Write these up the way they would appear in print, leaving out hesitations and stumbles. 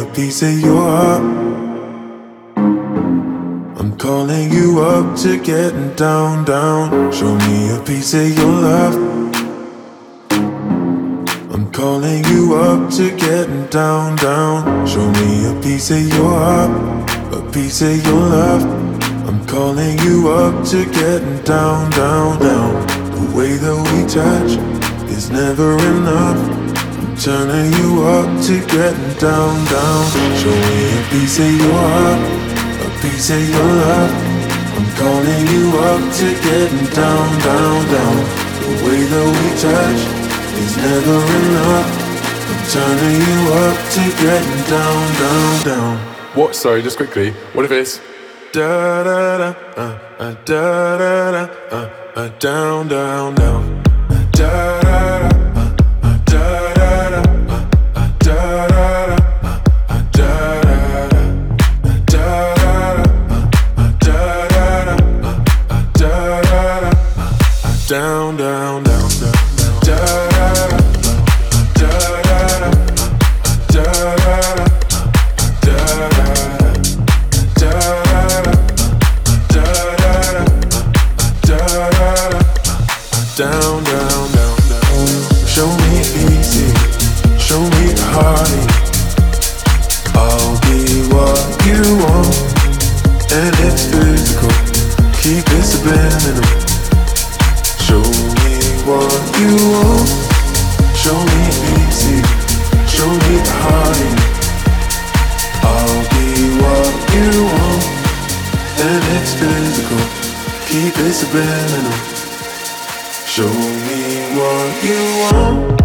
piece of your heart. I'm calling you up to getting down, down. Show me a piece of your love. I'm calling you up to getting down, down. Show me a piece of your heart, a piece of your love. I'm calling you up to getting down, down, down. The way that we touch is never enough. I'm turning you up to getting down, down. Show me a piece of your heart, a piece of your love. I'm calling you up to getting down, down, down. The way that we touch is never enough. I'm turning you up to getting down, down, down. What? Sorry, just quickly. What if it's da da da da da da down, down, down. Da da da. Down, down, down, down, da da da da da down, down, down. Show me easy, show me the heartache. I'll be what you want, and it's physical. Keep it subliminal. Show me what you want. Show me easy. Show me the heartache. I'll be what you want, and it's physical. Keep it subliminal. Show me what you want.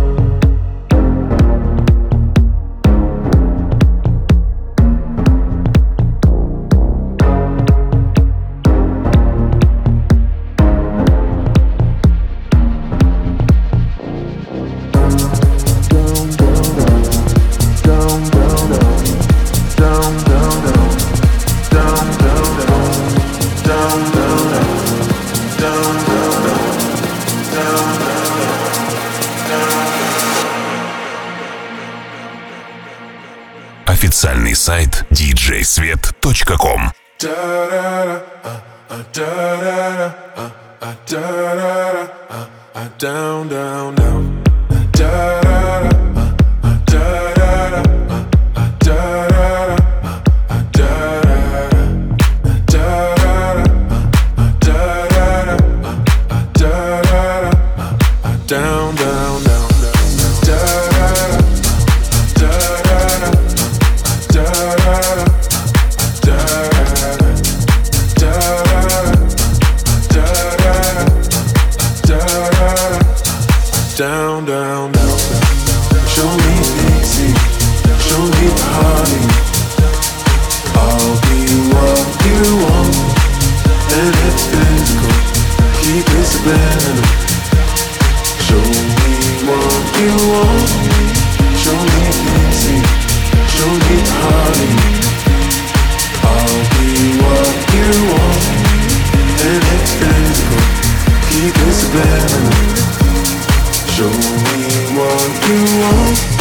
Официальный сайт djsvet.com. Down, down, down. Down, down, down. Down, down, down. Show me easy, show me the heartache. I'll be what you want, and it's physical. Keep it subliminal. Show me what you want. Show me easy, show me the heartache. I'll be what you want, and it's physical. Keep it subliminal. Show me what you want.